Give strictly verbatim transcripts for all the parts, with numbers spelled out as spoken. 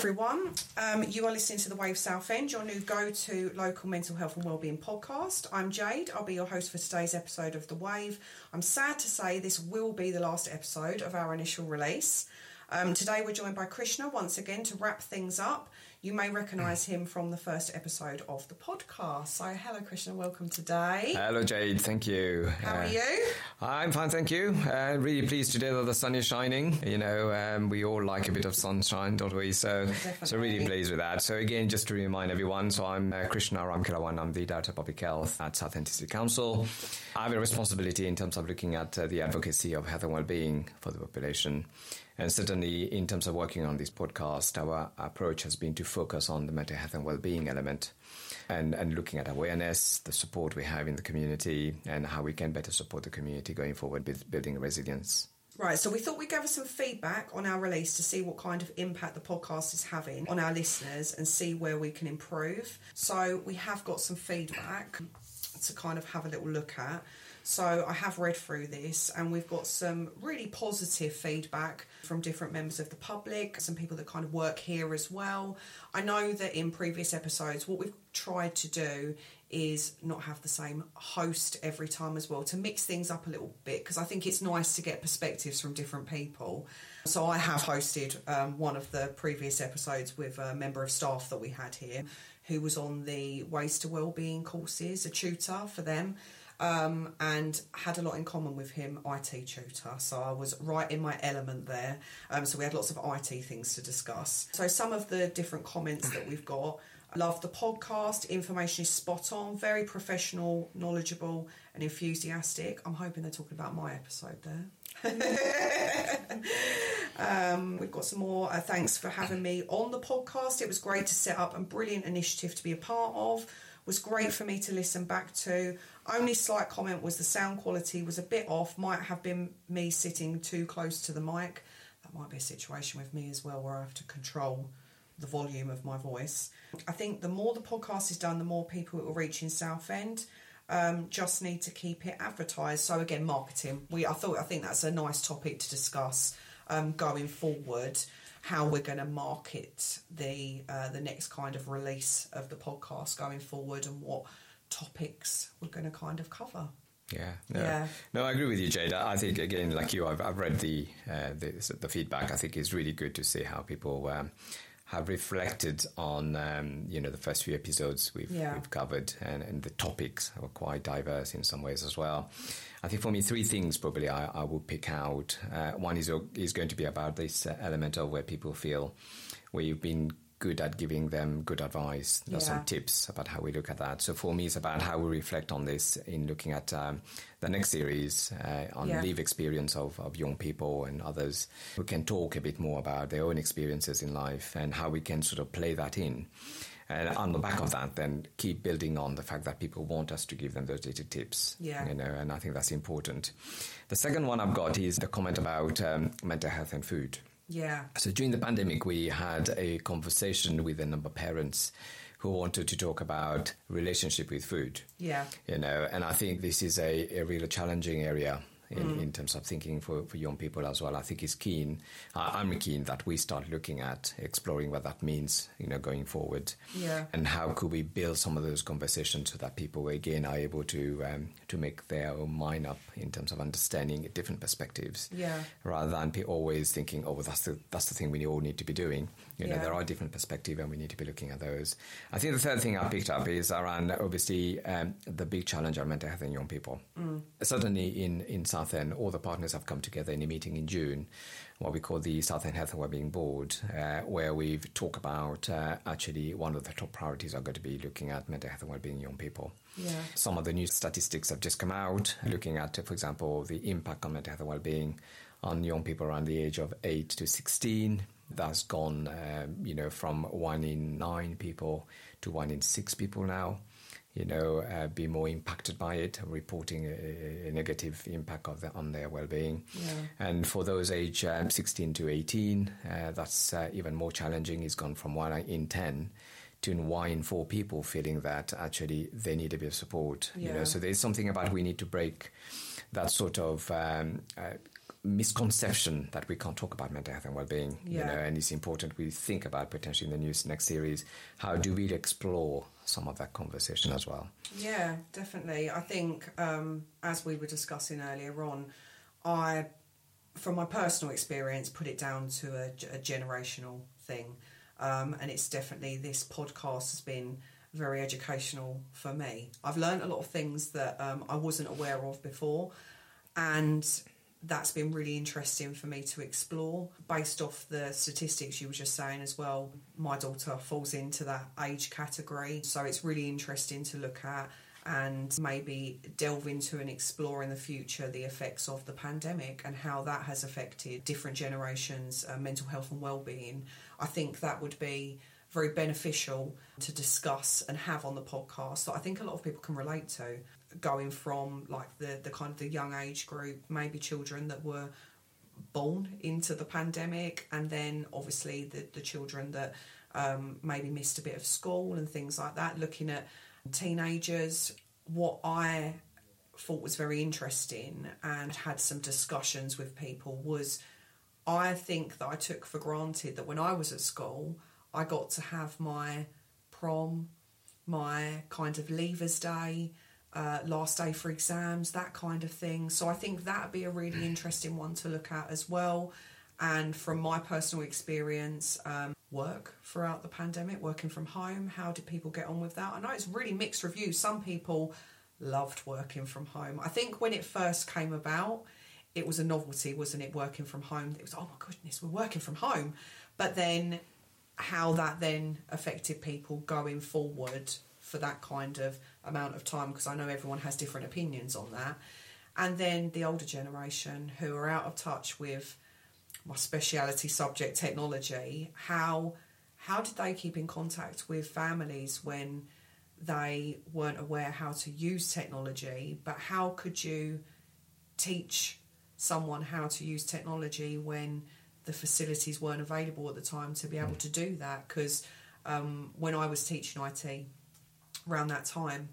everyone. Um, you are listening to The Wave Southend, your new go-to local mental health and wellbeing podcast. I'm Jade. I'll be your host for today's episode of The Wave. I'm sad to say this will be the last episode of our initial release. Um, today we're joined by Krishna once again to wrap things up. You may recognise him from the first episode of the podcast. So hello Krishna, welcome today. Hello Jade, thank you. How uh, are you? I'm fine, thank you. Uh, really pleased today that the sun is shining. You know, um, we all like a bit of sunshine, don't we? So, Definitely. so really pleased with that. So again, just to remind everyone, so I'm uh, Krishna Ramkilawan. I'm the Director of Public Health at Southend City Council. I have a responsibility in terms of looking at uh, the advocacy of health and well-being for the population. And certainly in terms of working on this podcast, our approach has been to focus on the mental health and well-being element and, and looking at awareness, the support we have in the community and how we can better support the community going forward with building resilience. Right, so we thought we'd give us some feedback on our release to see what kind of impact the podcast is having on our listeners and see where we can improve. So we have got some feedback to kind of have a little look at. So I have read through this and we've got some really positive feedback from different members of the public, some people that kind of work here as well. I know that in previous episodes what we've tried to do is not have the same host every time as well, to mix things up a little bit, because I think it's nice to get perspectives from different people. So I have hosted um, one of the previous episodes with a member of staff that we had here who was on the Ways to Wellbeing courses, a tutor for them. Um, and had a lot in common with him, I T tutor, so I was right in my element there. Um, so we had lots of I T things to discuss. So some of the different comments that we've got: love the podcast, information is spot on, very professional, knowledgeable and enthusiastic. I'm hoping they're talking about my episode there. um, we've got some more uh, thanks for having me on the podcast. It was great to set up and brilliant initiative to be a part of. Was great for me to listen back to. Only slight comment was the sound quality was a bit off. Might have been me sitting too close to the mic. That might be a situation with me as well where I have to control the volume of my voice. I think the more the podcast is done, the more people it will reach in Southend. Um, just need to keep it advertised. So again, marketing. We I thought I think that's a nice topic to discuss um, going forward. How we're going to market the uh, the next kind of release of the podcast going forward and what topics we're going to kind of cover. Yeah, no, yeah. no, I agree with you, Jade. I think again, like you, I've, I've read the, uh, the the feedback. I think it's really good to see how people um, have reflected on um, you know the first few episodes we've yeah. we've covered, and, and the topics are quite diverse in some ways as well. I think for me, three things probably I, I would pick out. Uh, one is is going to be about this uh, element of where people feel we've been good at giving them good advice. There's yeah. some tips about how we look at that. So for me, it's about how we reflect on this in looking at um, the next series uh, on yeah. live experience of, of young people and others who can talk a bit more about their own experiences in life and how we can sort of play that in. And on the back of that, then keep building on the fact that people want us to give them those little tips. Yeah. You know, and I think that's important. The second one I've got is the comment about um, mental health and food. Yeah. So during the pandemic, we had a conversation with a number of parents who wanted to talk about relationship with food. Yeah. You know, and I think this is a, a really challenging area in, mm. in terms of thinking for, for young people as well. I think it's keen. Uh, I'm keen that we start looking at exploring what that means, you know, going forward. Yeah. And how could we build some of those conversations so that people, again, are able to um, to make their own mind up in terms of understanding different perspectives. Yeah. Rather than be always thinking, oh, well, that's the that's the thing we all need to be doing. You know, yeah. there are different perspectives and we need to be looking at those. I think the third thing I picked up is around, obviously, um, the big challenge of mental health in young people. Mm. Certainly in, in Southend, all the partners have come together in a meeting in June, what we call the Southend Health and Wellbeing Board, uh, where we've talked about uh, actually one of the top priorities are going to be looking at mental health and wellbeing in young people. Yeah. Some of the new statistics have just come out, looking at, for example, the impact on mental health and wellbeing on young people around the age of eight to sixteen. That's gone, um, you know, from one in nine people to one in six people now. You know, uh, be more impacted by it, reporting a, a negative impact of the, on their well-being. Yeah. And for those age um, sixteen to eighteen, uh, that's uh, even more challenging. It's gone from one in ten to one in four people feeling that actually they need a bit of support. Yeah. You know, so there's something about we need to break that sort of um, uh, misconception that we can't talk about mental health and well-being, Yeah. you know, and it's important we think about potentially in the news next series, how do we explore some of that conversation as well? Yeah, definitely. I think, um, as we were discussing earlier on, I, from my personal experience, put it down to a, a generational thing. Um, and it's definitely, this podcast has been very educational for me. I've learned a lot of things that um, I wasn't aware of before. And that's been really interesting for me to explore based off the statistics you were just saying as well. My daughter falls into that age category, so it's really interesting to look at and maybe delve into and explore in the future the effects of the pandemic and how that has affected different generations' uh, mental health and well-being. I think that would be very beneficial to discuss and have on the podcast that I think a lot of people can relate to, going from like the, the kind of the young age group, maybe children that were born into the pandemic, and then obviously the, the children that um, maybe missed a bit of school and things like that, looking at teenagers. What I thought was very interesting and had some discussions with people was, I think that I took for granted that when I was at school, I got to have my prom, my kind of leavers day, uh, last day for exams, that kind of thing. So I think that would be a really interesting one to look at as well. And from my personal experience, um, work throughout the pandemic, working from home, how did people get on with that? I know it's really mixed reviews. Some people loved working from home. I think when it first came about, it was a novelty, wasn't it, working from home? It was, oh my goodness, we're working from home. But then how that then affected people going forward for that kind of amount of time, because I know everyone has different opinions on that. And then the older generation who are out of touch with my speciality subject, technology, how how did they keep in contact with families when they weren't aware how to use technology? But how could you teach someone how to use technology when the facilities weren't available at the time to be able to do that? Because um, when I was teaching I T around that time,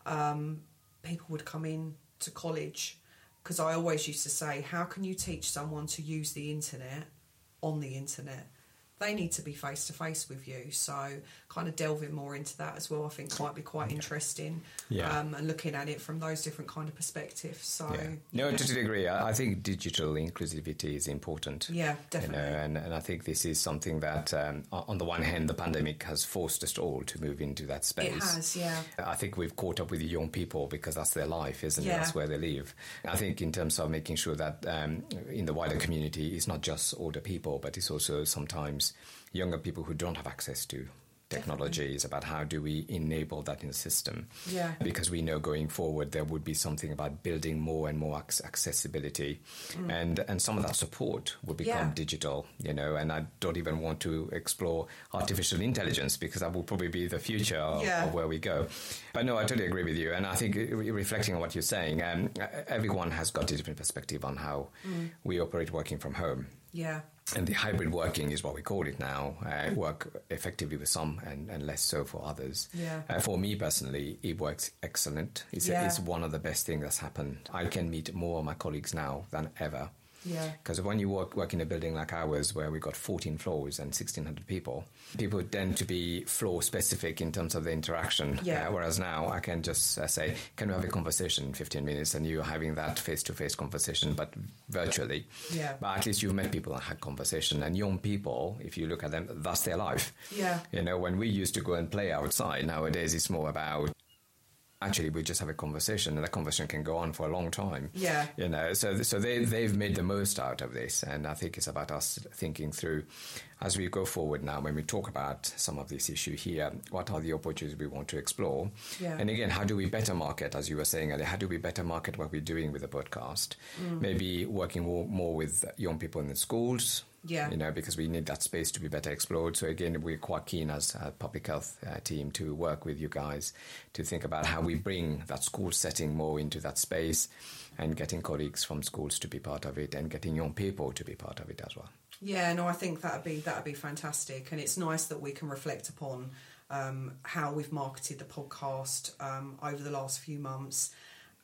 um, people would come in to college, because I always used to say, how can you teach someone to use the internet on the internet? They need to be face to face with you. So kind of delving more into that as well, I think might be quite interesting. Yeah. Um, and looking at it from those different kind of perspectives. So yeah. No, I totally agree. I I think digital inclusivity is important. Yeah, definitely. You know, and, and I think this is something that, um, on the one hand, the pandemic has forced us all to move into that space. It has, yeah. I think we've caught up with the young people because that's their life, isn't Yeah. it? That's where they live. I think in terms of making sure that um, in the wider community, it's not just older people, but it's also sometimes younger people who don't have access to technology. Definitely. Is about how do we enable that in the system. Yeah. Because we know going forward there would be something about building more and more ac- accessibility, mm. and and some of that support will become Yeah. digital, you know, and I don't even want to explore artificial intelligence because that will probably be the future of, Yeah. of where we go. But no, I totally agree with you, and I think re- reflecting on what you're saying, um, everyone has got a different perspective on how mm. we operate working from home. Yeah. And the hybrid working is what we call it now. Uh, work effectively with some and, and less so for others. Yeah. Uh, for me personally, it works excellent. It's, Yeah. it's one of the best things that's happened. I can meet more of my colleagues now than ever. Yeah. Because when you work, work in a building like ours where we've got fourteen floors and sixteen hundred people, people tend to be floor specific in terms of the interaction. Yeah. Uh, whereas now I can just uh, say, can we have a conversation in fifteen minutes, and you're having that face-to-face conversation, but virtually. Yeah. But at least you've met people and had conversation. And young people, if you look at them, that's their life. Yeah. You know, when we used to go and play outside, nowadays it's more about, actually, we just have a conversation, and that conversation can go on for a long time. Yeah. You know, so so they, they've made the most out of this, and I think it's about us thinking through, as we go forward now, when we talk about some of this issue here, what are the opportunities we want to explore? Yeah. And again, how do we better market, as you were saying earlier, how do we better market what we're doing with the podcast? Mm. Maybe working more, more with young people in the schools. Yeah. You know, because we need that space to be better explored. So again, we're quite keen as a public health uh, team to work with you guys to think about how we bring that school setting more into that space, and getting colleagues from schools to be part of it, and getting young people to be part of it as well. Yeah, no, I think that'd be that'd be fantastic, and it's nice that we can reflect upon um, how we've marketed the podcast um, over the last few months,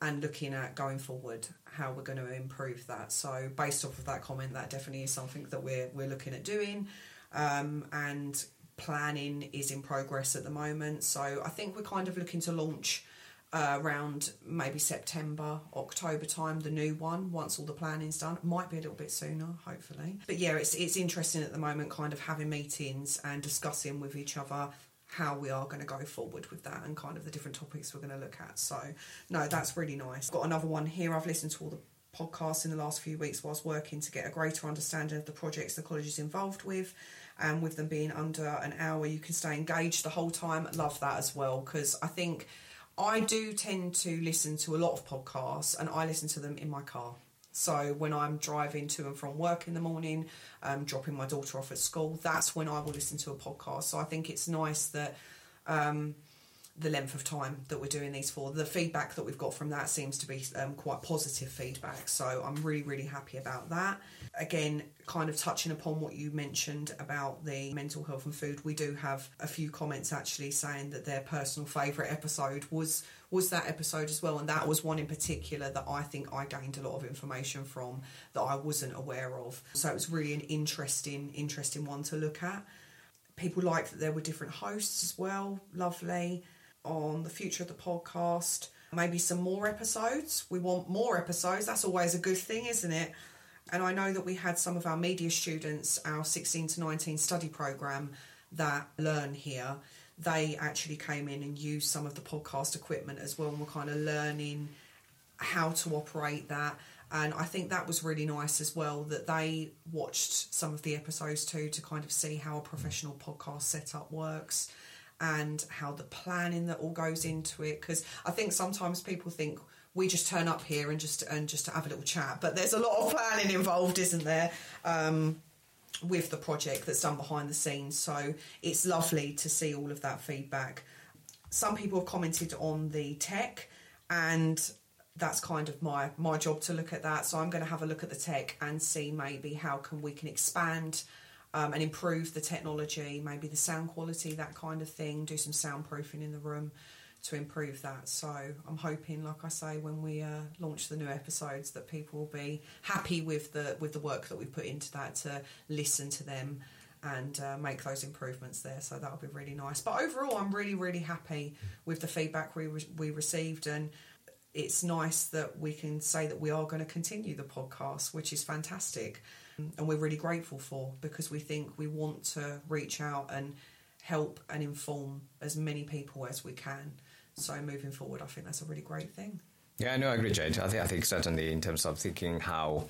and looking at going forward how we're going to improve that. So based off of that comment, that definitely is something that we're we're looking at doing, um, and planning is in progress at the moment. So I think we're kind of looking to launch uh, around maybe September, October time, the new one, once all the planning's done. Might be a little bit sooner, hopefully. But yeah, it's it's interesting at the moment, kind of having meetings and discussing with each other how we are going to go forward with that and kind of the different topics we're going to look at. So no, that's really nice. Got another one here. I've listened to all the podcasts in the last few weeks whilst working to get a greater understanding of the projects the college is involved with, and with them being under an hour you can stay engaged the whole time. Love that as well, because I think I do tend to listen to a lot of podcasts, and I listen to them in my car. So when I'm driving to and from work in the morning, um, dropping my daughter off at school, that's when I will listen to a podcast. So I think it's nice that um, the length of time that we're doing these for, the feedback that we've got from that seems to be um, quite positive feedback. So I'm really, really happy about that. Again, kind of touching upon what you mentioned about the mental health and food, we do have a few comments actually saying that their personal favourite episode was was that episode as well, and that was one in particular that I think I gained a lot of information from that I wasn't aware of. So it was really an interesting, interesting one to look at. People liked that there were different hosts as well, lovely. On the future of the podcast, maybe some more episodes. We want more episodes, that's always a good thing, isn't it? And I know that we had some of our media students, our sixteen to nineteen study programme that learn here, they actually came in and used some of the podcast equipment as well, and were kind of learning how to operate that. And I think that was really nice as well, that they watched some of the episodes too to kind of see how a professional podcast setup works and how the planning that all goes into it. Because I think sometimes people think we just turn up here and just and just to have a little chat, but there's a lot of planning involved, isn't there, um, with the project that's done behind the scenes. So it's lovely to see all of that feedback. Some people have commented on the tech, and that's kind of my my job to look at that. So I'm going to have a look at the tech and see maybe how can we can expand um, and improve the technology, maybe the sound quality, that kind of thing, do some soundproofing in the room to improve that. So I'm hoping, like I say, when we uh, launch the new episodes, that people will be happy with the with the work that we put into that, to listen to them and uh, make those improvements there. So that'll be really nice. But overall, I'm really, really happy with the feedback we re- we received, and it's nice that we can say that we are going to continue the podcast, which is fantastic. And we're really grateful for, because we think we want to reach out and help and inform as many people as we can. So moving forward, I think that's a really great thing. Yeah, no, I agree, Jade. I think, I think certainly in terms of thinking how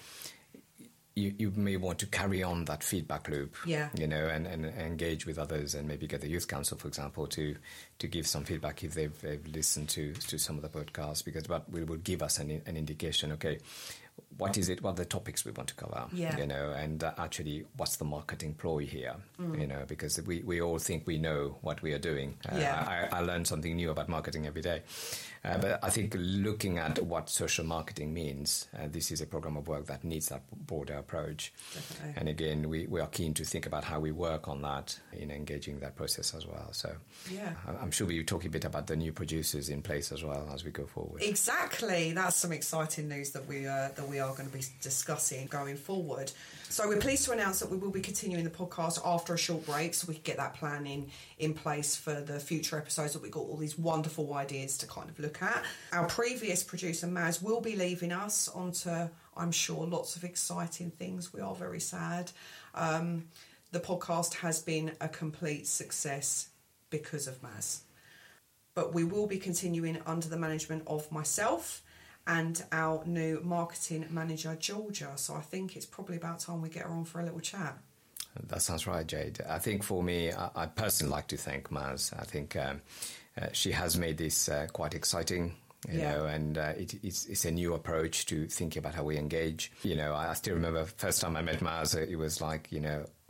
you, you may want to carry on that feedback loop, yeah, you know, and, and engage with others, and maybe get the youth council, for example, to to give some feedback if they've, they've listened to to some of the podcasts, because that will, will give us an, an indication, okay, what is it, what are the topics we want to cover, yeah. you know, and uh, actually what's the marketing ploy here, mm. you know, because we, we all think we know what we are doing. Uh, yeah. I, I learn something new about marketing every day. Uh, but I think looking at what social marketing means, uh, this is a program of work that needs that broader approach. Definitely. And again, we, we are keen to think about how we work on that in engaging that process as well. So yeah, I'm sure we'll talk a bit about the new producers in place as well as we go forward. Exactly. That's some exciting news that we uh, that we are going to be discussing going forward. So we're pleased to announce that we will be continuing the podcast after a short break, so we can get that planning in place for the future episodes, that we've got all these wonderful ideas to kind of look at. Our previous producer, Maz, will be leaving us onto, I'm sure, lots of exciting things. We are very sad. Um, the podcast has been a complete success because of Maz. But we will be continuing under the management of myself and our new marketing manager, Georgia. So I think it's probably about time we get her on for a little chat. That sounds right, Jade. I think for me, I, I personally like to thank Maz. I think um, uh, she has made this uh, quite exciting, you yeah. know, and uh, it, it's, it's a new approach to thinking about how we engage. You know, I still remember first time I met Maz, it was like, you know,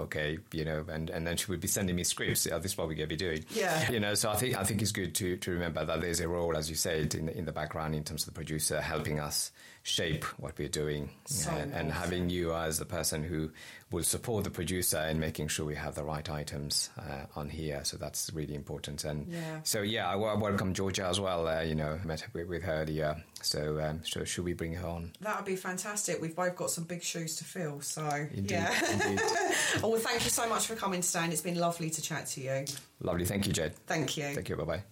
okay, you know, and, and then she would be sending me scripts. Oh, this is what we're going to be doing. Yeah. You know, so I think I think it's good to, to remember that there's a role, as you said, in, in the background in terms of the producer helping us shape what we're doing. So uh, and having you as the person who will support the producer in making sure we have the right items uh, on here. So that's really important. And yeah. so, yeah, I, I welcome Georgia as well. Uh, you know, I met with, with her earlier. So, um, so should we bring her on? That would be fantastic. We've both got some big shoes to fill. So, Indeed, yeah. Indeed. Oh, well, thank you so much for coming today. And it's been lovely to chat to you. Lovely. Thank you, Jed. Thank you. Thank you. Bye-bye.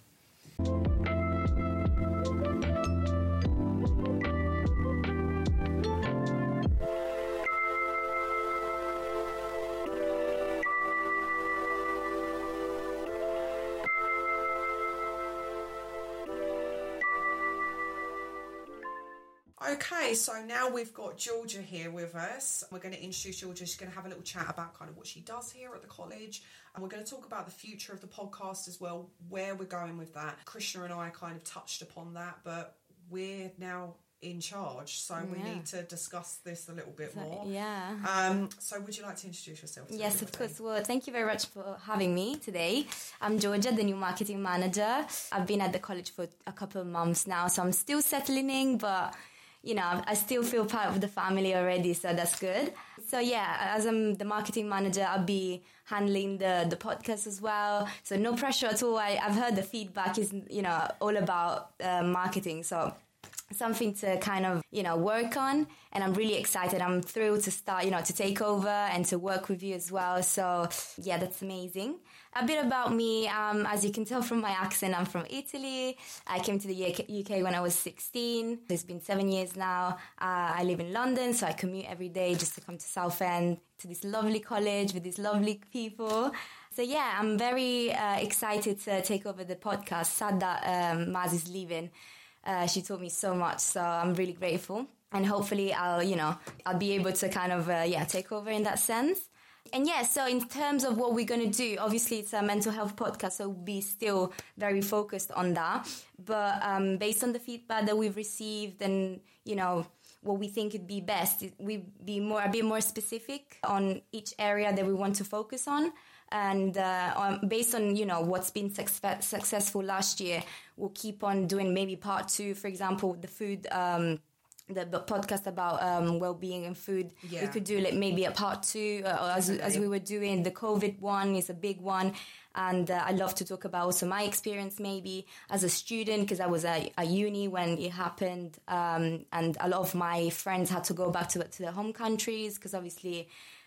Okay, so now we've got Georgia here with us. We're going to introduce Georgia. She's going to have a little chat about kind of what she does here at the college. And we're going to talk about the future of the podcast as well, where we're going with that. Krishna and I kind of touched upon that, but we're now in charge, so yeah. we need to discuss this a little bit so, more. Yeah. Um, so would you like to introduce yourself? To yes, everybody? of course. Well, thank you very much for having me today. I'm Georgia, the new marketing manager. I've been at the college for a couple of months now, so I'm still settling in, but you know, I still feel part of the family already, so that's good. So yeah, as I'm the marketing manager, I'll be handling the, the podcast as well. So no pressure at all. I, I've heard the feedback is, you know, all about uh, marketing. So something to kind of, you know, work on. And I'm really excited. I'm thrilled to start, you know, to take over and to work with you as well. So yeah, that's amazing. A bit about me, um, as you can tell from my accent, I'm from Italy. I came to the U K when I was sixteen. It's been seven years now. Uh, I live in London, so I commute every day just to come to Southend, to this lovely college with these lovely people. So yeah, I'm very uh, excited to take over the podcast. Sad that um, Maz is leaving. Uh, she taught me so much, so I'm really grateful. And hopefully I'll, you know, I'll be able to kind of, uh, yeah, take over in that sense. And yeah, so in terms of what we're going to do, obviously it's a mental health podcast, so we'll be still very focused on that. But um, based on the feedback that we've received and, you know, what we think would be best, we be more a bit more specific on each area that we want to focus on. And uh, on, based on, you know, what's been success, successful last year, we'll keep on doing maybe part two, for example, the food um The, the podcast about um, well-being and food. Yeah. We could do like maybe a part two, uh, as as we were doing. The COVID one is a big one, and uh, I love to talk about also my experience maybe as a student, because I was at a uni when it happened, um, and a lot of my friends had to go back to to their home countries because obviously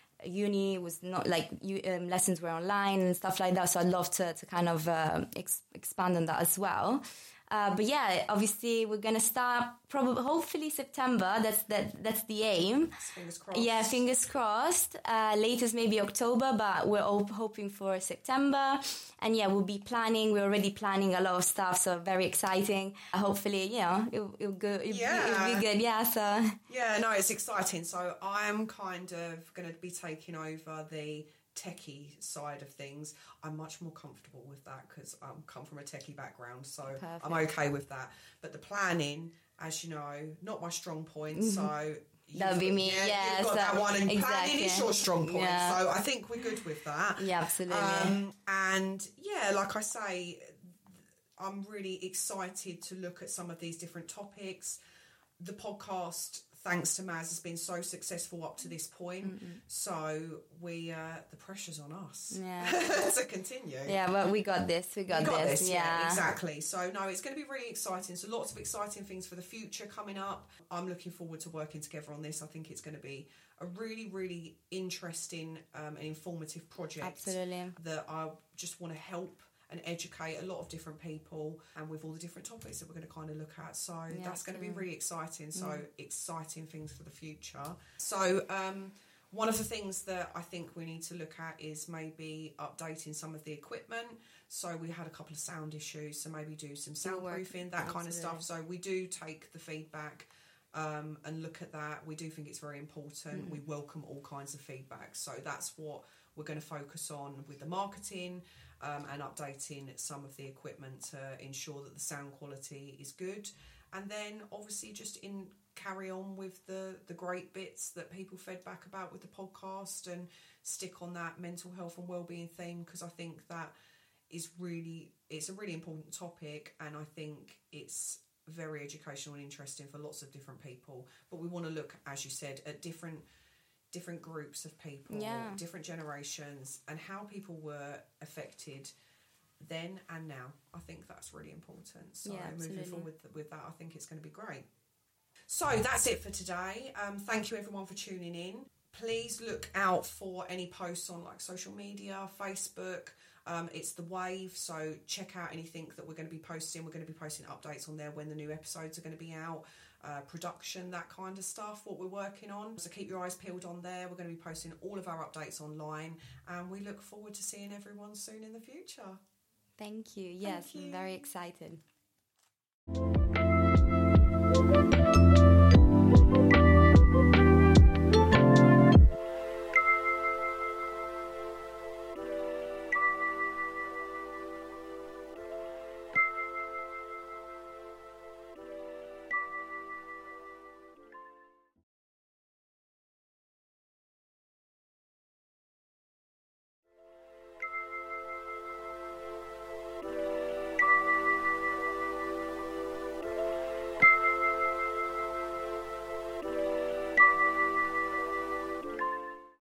uni was not like you, um, lessons were online and stuff like that. So I'd love to to kind of uh, ex- expand on that as well. Uh, but yeah, obviously we're gonna start probably, hopefully September. That's that. That's the aim. Fingers crossed. Yeah, fingers crossed. Uh, latest maybe October, but we're all hoping for September. And yeah, we'll be planning. We're already planning a lot of stuff, so very exciting. Uh, hopefully, you know, it'll, it'll go. It'll, yeah. be, it'll be good. Yeah. So. Yeah, no, it's exciting. So I'm kind of going to be taking over the techie side of things. I'm much more comfortable with that because I come from a techie background, so Perfect. I'm okay with that. But the planning, as you know, not my strong point. Mm-hmm. So that would be me. Yeah, yeah, you've got so, that one, and exactly. planning is your strong point. Yeah. So I think we're good with that. Yeah, absolutely. Um, and yeah, like I say, I'm really excited to look at some of these different topics. The podcast, thanks to Maz, has been so successful up to this point. Mm-mm. So we, uh, the pressure's on us yeah. to continue. Yeah, well, we got this. We got, we got this. this. Yeah. yeah, exactly. So no, it's going to be really exciting. So lots of exciting things for the future coming up. I'm looking forward to working together on this. I think it's going to be a really, really interesting um, and informative project. Absolutely. That I just want to help and educate a lot of different people, and with all the different topics that we're going to kind of look at. So yeah, that's going to be really exciting. So mm. exciting things for the future. So um, one of the things that I think we need to look at is maybe updating some of the equipment. So we had a couple of sound issues, so maybe do some soundproofing, that Absolutely. kind of stuff. So we do take the feedback um, and look at that. We do think it's very important. Mm. We welcome all kinds of feedback. So that's what we're going to focus on with the marketing um, and updating some of the equipment to ensure that the sound quality is good. And then obviously just in carry on with the, the great bits that people fed back about with the podcast and stick on that mental health and wellbeing theme, because I think that is really, it's a really important topic, and I think it's very educational and interesting for lots of different people. But we want to look, as you said, at different different groups of people, yeah. different generations, and how people were affected then and now. I think that's really important. So yeah, moving forward with, with that, I think it's going to be great. So that's it for today. Um, thank you everyone for tuning in. Please look out for any posts on like social media, Facebook. Um, it's The Wave, so check out anything that we're going to be posting. We're going to be posting updates on there when the new episodes are going to be out, uh, production, that kind of stuff, what we're working on. So keep your eyes peeled on there. We're going to be posting all of our updates online, and we look forward to seeing everyone soon in the future. Thank you. Yes, Thank you. I'm very excited.